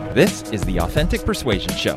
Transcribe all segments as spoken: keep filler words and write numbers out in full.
This is the Authentic Persuasion Show.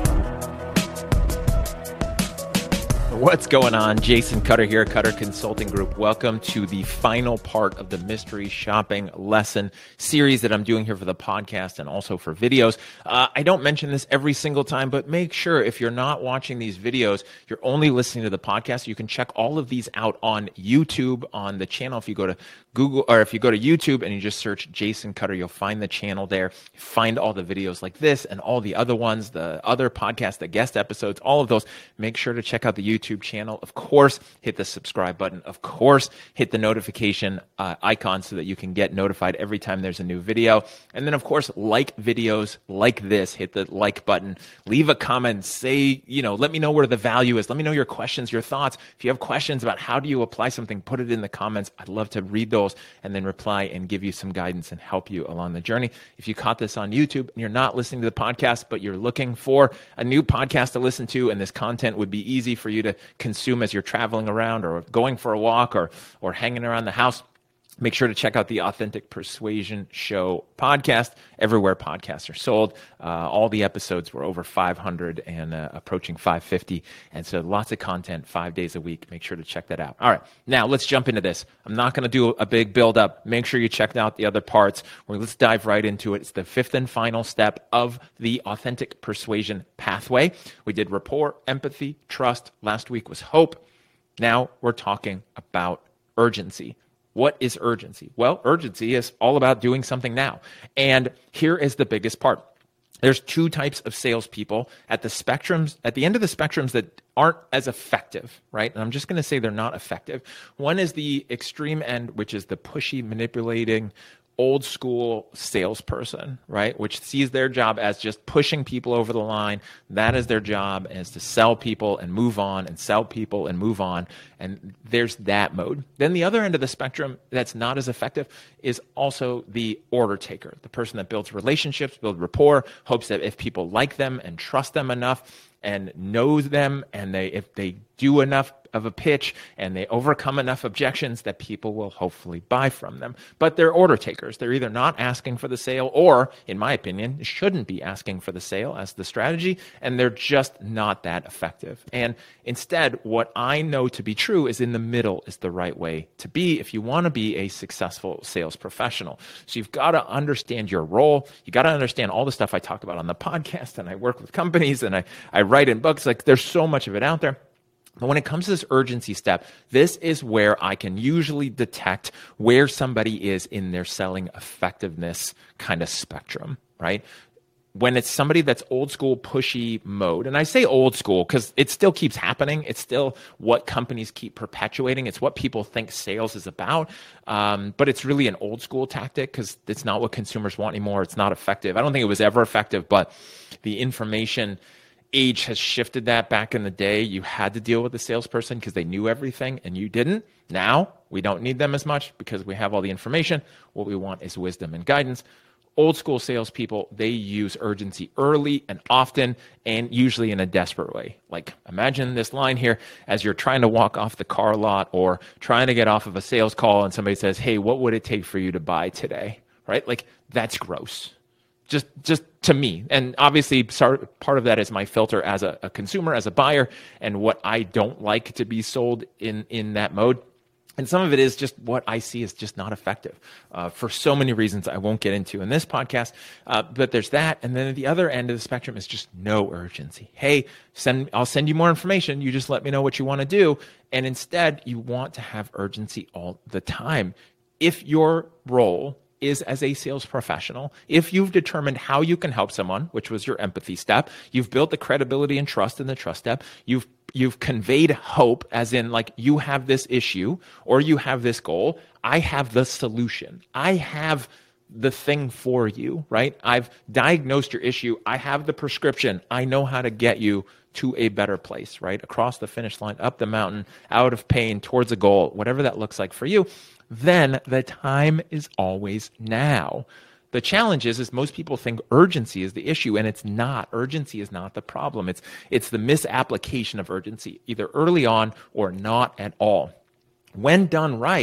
What's going on? Jason Cutter here, Cutter Consulting Group. Welcome to the final part of the mystery shopping lesson series that I'm doing here for the podcast and also for videos. Uh, I don't mention this every single time, but make sure if you're not watching these videos, you're only listening to the podcast. You can check all of these out on YouTube on the channel. If you go to Google or if you go to YouTube and you just search Jason Cutter, you'll find the channel there. Find all the videos like this and all the other ones, the other podcasts, the guest episodes, all of those. Make sure to check out the YouTube channel. Of course, hit the subscribe button. Of course, hit the notification uh, icon so that you can get notified every time there's a new video. And then, of course, like videos like this. Hit the like button. Leave a comment. Say, you know, let me know where the value is. Let me know your questions, your thoughts. If you have questions about how do you apply something, put it in the comments. I'd love to read those and then reply and give you some guidance and help you along the journey. If you caught this on YouTube and you're not listening to the podcast, but you're looking for a new podcast to listen to, and this content would be easy for you to consume as you're traveling around or going for a walk or or hanging around the house, make sure to check out the Authentic Persuasion Show podcast everywhere podcasts are sold. Uh, all the episodes were over five hundred and uh, approaching five fifty. And so lots of content five days a week. Make sure to check that out. All right, now let's jump into this. I'm not going to do a big build up. Make sure you check out the other parts. Well, let's dive right into it. It's the fifth and final step of the Authentic Persuasion pathway. We did rapport, empathy, trust. Last week was hope. Now we're talking about urgency. What is urgency? Well, urgency is all about doing something now. And here is the biggest part. There's two types of salespeople at the spectrums, at the end of the spectrums that aren't as effective, right? And I'm just going to say they're not effective. One is the extreme end, which is the pushy, manipulating, old school salesperson, right? Which sees their job as just pushing people over the line. That is their job, is to sell people and move on and sell people and move on. And there's that mode. Then the other end of the spectrum that's not as effective is also the order taker, the person that builds relationships, builds rapport, hopes that if people like them and trust them enough and knows them, and they if they do enough of a pitch and they overcome enough objections, that people will hopefully buy from them. But they're order takers. They're either not asking for the sale or, in my opinion, shouldn't be asking for the sale as the strategy, and they're just not that effective. And instead, what I know to be true is in the middle is the right way to be if you want to be a successful sales professional. So you've got to understand your role. You got to understand all the stuff I talk about on the podcast, and I work with companies, and I, I write in books. Like, there's so much of it out there. But when it comes to this urgency step, this is where I can usually detect where somebody is in their selling effectiveness kind of spectrum, right? When it's somebody that's old school, pushy mode, and I say old school because it still keeps happening. It's still what companies keep perpetuating. It's what people think sales is about. Um, but it's really an old school tactic because it's not what consumers want anymore. It's not effective. I don't think it was ever effective, but the information age has shifted that. Back in the day, you had to deal with the salesperson because they knew everything and you didn't. Now, we don't need them as much because we have all the information. What we want is wisdom and guidance. Old school salespeople, they use urgency early and often and usually in a desperate way. Like, imagine this line here as you're trying to walk off the car lot or trying to get off of a sales call and somebody says, hey, what would it take for you to buy today? Right? Like, that's gross. Just just to me. And obviously part of that is my filter as a, a consumer, as a buyer, and what I don't like to be sold in, in that mode. And some of it is just what I see is just not effective uh, for so many reasons I won't get into in this podcast. Uh, but there's that. And then at the other end of the spectrum is just no urgency. Hey, send I'll send you more information. You just let me know what you want to do. And instead, you want to have urgency all the time. If your role is as a sales professional, if you've determined how you can help someone, which was your empathy step, you've built the credibility and trust in the trust step, you've you've conveyed hope, as in like you have this issue or you have this goal, I have the solution. I have the thing for you, right? I've diagnosed your issue. I have the prescription. I know how to get you to a better place, right? Across the finish line, up the mountain, out of pain, towards a goal, whatever that looks like for you. Then the time is always now. The challenge is, is most people think urgency is the issue, and it's not. Urgency is not the problem. It's it's the misapplication of urgency, either early on or not at all. When done right,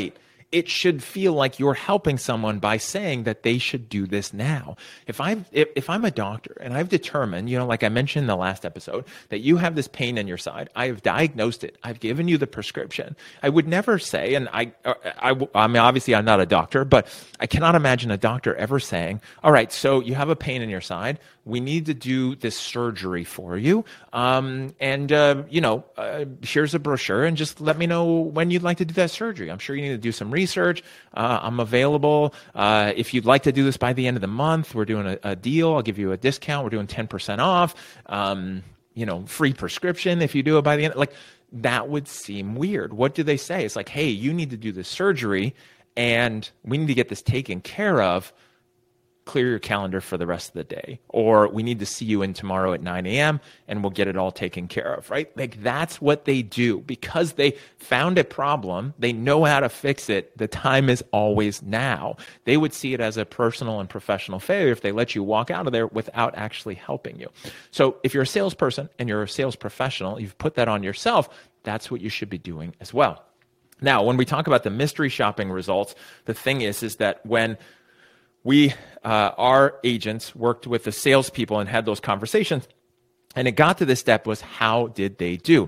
it should feel like you're helping someone by saying that they should do this now. If I've, if, if I'm a doctor and I've determined, you know, like I mentioned in the last episode, that you have this pain in your side, I have diagnosed it, I've given you the prescription, I would never say, and I, I, I mean, obviously I'm not a doctor, but I cannot imagine a doctor ever saying, all right, so you have a pain in your side, we need to do this surgery for you, um, and, uh, you know, uh, here's a brochure, and just let me know when you'd like to do that surgery. I'm sure you need to do some research. Uh, I'm available. Uh, if you'd like to do this by the end of the month, we're doing a, a deal. I'll give you a discount. We're doing ten percent off, um, you know, free prescription if you do it by the end. Like, that would seem weird. What do they say? It's like, hey, you need to do this surgery, and we need to get this taken care of. Clear your calendar for the rest of the day, or we need to see you in tomorrow at nine a.m. and we'll get it all taken care of, right? Like, that's what they do because they found a problem. They know how to fix it. The time is always now. They would see it as a personal and professional failure if they let you walk out of there without actually helping you. So if you're a salesperson and you're a sales professional, you've put that on yourself. That's what you should be doing as well. Now, when we talk about the mystery shopping results, the thing is, is that when we, uh, our agents worked with the salespeople and had those conversations, and it got to this step was, how did they do?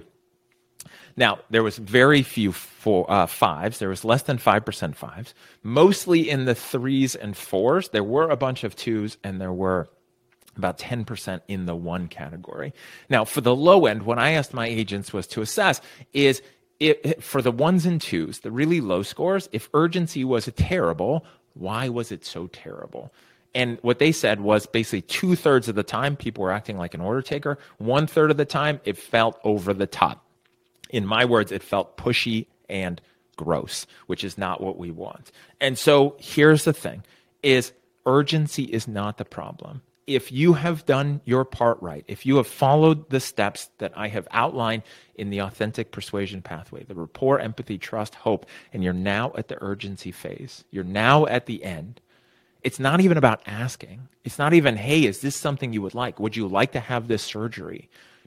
Now, there was very few four, uh, fives. There was less than five percent fives, mostly in the threes and fours. There were a bunch of twos, and there were about ten percent in the one category. Now, for the low end, what I asked my agents was to assess is, It, for the ones and twos, the really low scores, if urgency was terrible, why was it so terrible? And what they said was basically two thirds of the time people were acting like an order taker. One third of the time it felt over the top. In my words, it felt pushy and gross, which is not what we want. And so here's the thing, is urgency is not the problem. If you have done your part right, if you have followed the steps that I have outlined in the authentic persuasion pathway, the rapport, empathy, trust, hope, and you're now at the urgency phase, you're now at the end, it's not even about asking. It's not even, hey, is this something you would like? Would you like to have this surgery?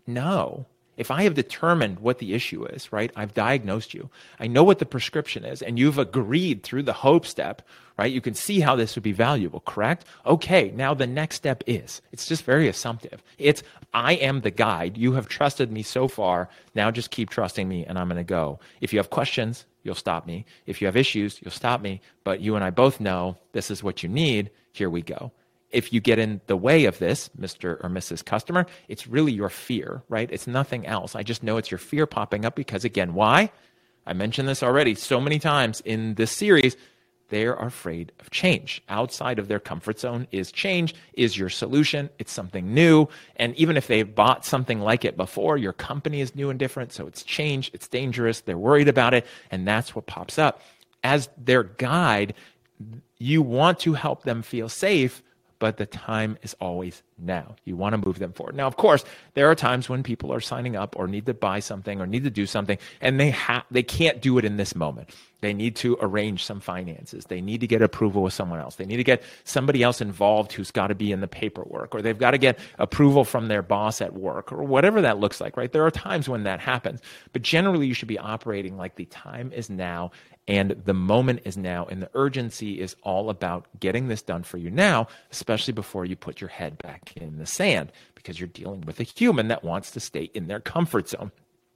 No. If I have determined what the issue is, right, I've diagnosed you, I know what the prescription is, and you've agreed through the hope step, right, you can see how this would be valuable, correct? Okay, now the next step is, it's just very assumptive. It's, I am the guide. You have trusted me so far. Now just keep trusting me, and I'm going to go. If you have questions, you'll stop me. If you have issues, you'll stop me. But you and I both know this is what you need. Here we go. If you get in the way of this, Mister or Missus Customer, it's really your fear, right? It's nothing else. I just know it's your fear popping up because, again, why? I mentioned this already so many times in this series. They are afraid of change. Outside of their comfort zone is change, is your solution. It's something new. And even if they've bought something like it before, your company is new and different. So it's change. It's dangerous. They're worried about it. And that's what pops up. As their guide, you want to help them feel safe, but the time is always now. You want to move them forward. Now, of course, there are times when people are signing up or need to buy something or need to do something, and they ha- they can't do it in this moment. They need to arrange some finances. They need to get approval with someone else. They need to get somebody else involved who's got to be in the paperwork, or they've got to get approval from their boss at work, or whatever that looks like, right? There are times when that happens, but generally you should be operating like the time is now and the moment is now, and the urgency is all about getting this done for you now, especially before you put your head back in the sand, because you're dealing with a human that wants to stay in their comfort zone.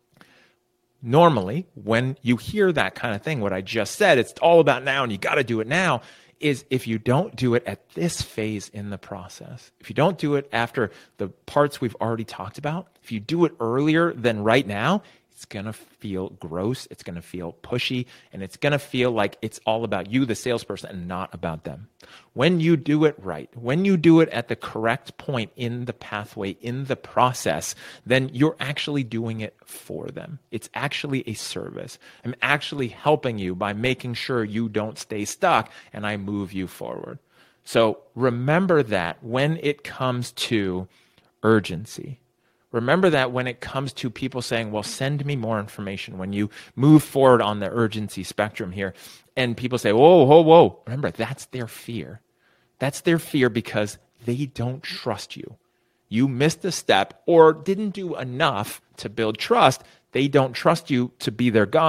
Normally, when you hear that kind of thing, what I just said, it's all about now and you got to do it now, is if you don't do it at this phase in the process, if you don't do it after the parts we've already talked about, if you do it earlier than right now, it's going to feel gross, it's going to feel pushy, and it's going to feel like it's all about you, the salesperson, and not about them. When you do it right, when you do it at the correct point in the pathway, in the process, then you're actually doing it for them. It's actually a service. I'm actually helping you by making sure you don't stay stuck, and I move you forward. So remember that when it comes to urgency. Remember that when it comes to people saying, well, send me more information, when you move forward on the urgency spectrum here, and people say, whoa, whoa, whoa. Remember, that's their fear. That's their fear because they don't trust you. You missed a step or didn't do enough to build trust. They don't trust you to be their guide,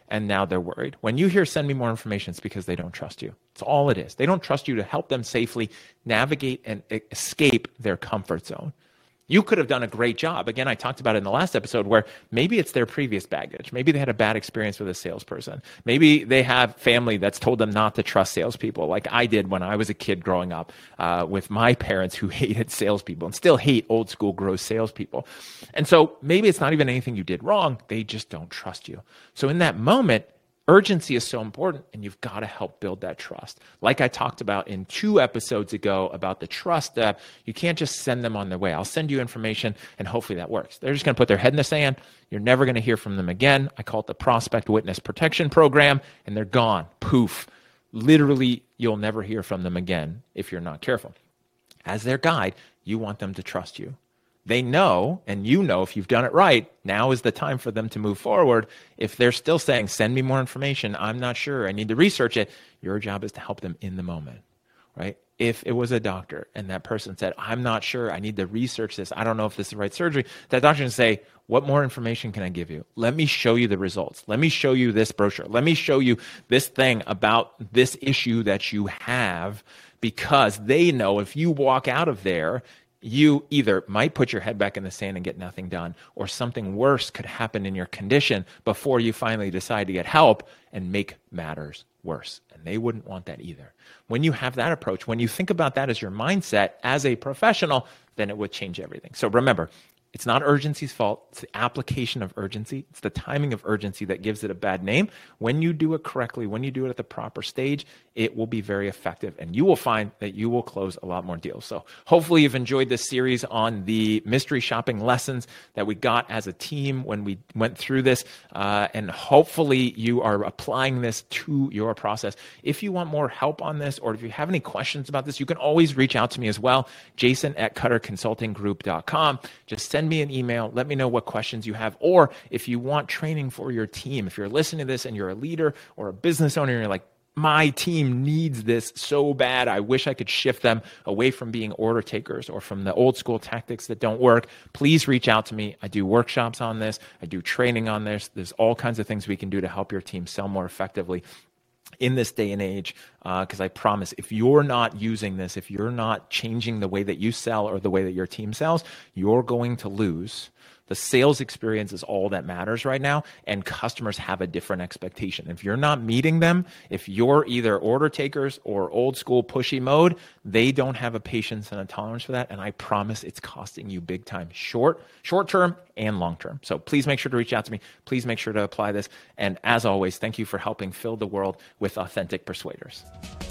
and now they're worried. When you hear send me more information, it's because they don't trust you. It's all it is. They don't trust you to help them safely navigate and escape their comfort zone. You could have done a great job. Again, I talked about it in the last episode where maybe it's their previous baggage. Maybe they had a bad experience with a salesperson. Maybe they have family that's told them not to trust salespeople, like I did when I was a kid growing up uh, with my parents who hated salespeople and still hate old school gross salespeople. And so maybe it's not even anything you did wrong. They just don't trust you. So in that moment, urgency is so important, and you've got to help build that trust. Like I talked about in two episodes ago about the trust step, you can't just send them on their way. I'll send you information, and hopefully that works. They're just going to put their head in the sand. You're never going to hear from them again. I call it the Prospect Witness Protection Program, and they're gone. Poof. Literally, you'll never hear from them again if you're not careful. As their guide, you want them to trust you. They know, and you know if you've done it right, now is the time for them to move forward. If they're still saying, send me more information, I'm not sure, I need to research it, your job is to help them in the moment, right? If it was a doctor and that person said, I'm not sure, I need to research this, I don't know if this is the right surgery, that doctor can say, what more information can I give you? Let me show you the results. Let me show you this brochure. Let me show you this thing about this issue that you have, because they know if you walk out of there, you either might put your head back in the sand and get nothing done, or something worse could happen in your condition before you finally decide to get help and make matters worse. And they wouldn't want that either. When you have that approach, when you think about that as your mindset as a professional, then it would change everything. So remember, it's not urgency's fault. It's the application of urgency. It's the timing of urgency that gives it a bad name. When you do it correctly, when you do it at the proper stage, it will be very effective, and you will find that you will close a lot more deals. So hopefully you've enjoyed this series on the mystery shopping lessons that we got as a team when we went through this, uh, and hopefully you are applying this to your process. If you want more help on this, or if you have any questions about this, you can always reach out to me as well, Jason at Cutter Consulting Group dot com. Just send me an email. Let me know what questions you have. Or if you want training for your team, if you're listening to this and you're a leader or a business owner and you're like, my team needs this so bad, I wish I could shift them away from being order takers or from the old school tactics that don't work, please reach out to me. I do workshops on this. I do training on this. There's all kinds of things we can do to help your team sell more effectively in this day and age, because uh, I promise, if you're not using this, if you're not changing the way that you sell or the way that your team sells, you're going to lose. The sales experience is all that matters right now, and customers have a different expectation. If you're not meeting them, if you're either order takers or old school pushy mode, they don't have a patience and a tolerance for that, and I promise it's costing you big time, short, short term and long term. So please make sure to reach out to me. Please make sure to apply this, and as always, thank you for helping fill the world with authentic persuaders.